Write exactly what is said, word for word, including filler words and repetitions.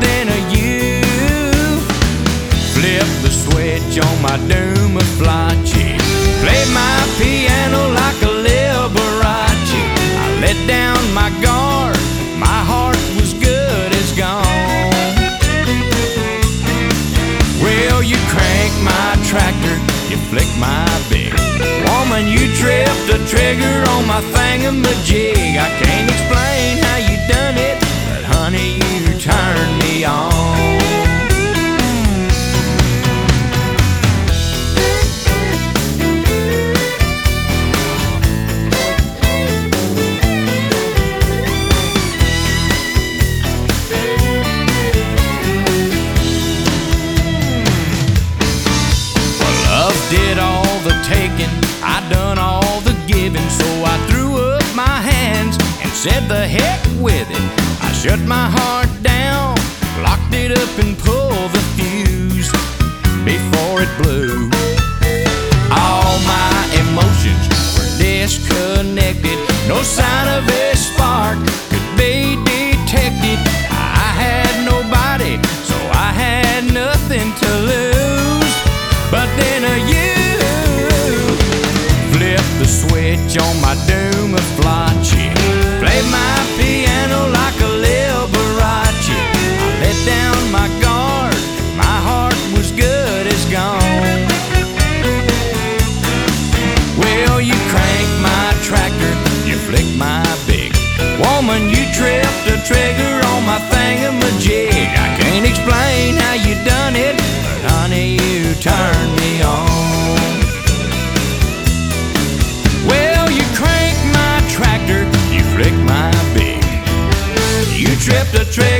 then you flipped the switch on my Duma-Flaci. Played my piano like a Liberace. I let down my guard, my heart was good as gone. Well, you crank my tractor, you flick my big. Woman, you tripped the trigger on my thingamajig. I can't explain how you done it, but honey, you turned me on. Did all the taking, I done all the giving, so I threw up my hands and said the heck with it. I shut my heart down, locked it up and pulled the fuse before it blew. All my emotions were disconnected, no sign of a spark could be detected. I had nobody, so I had nothing to lose. But then uh, you flipped the switch on my Duma-Flaci. Played my piano like a Liberace. I let down my guard, my heart was good as gone. Well, you cranked my tractor, you flicked my big. Woman, you tripped the trigger on my thingamajig. I can't explain how you done it, but honey, you turned me on. Well, you cranked my tractor, you flicked my big. You tripped the trigger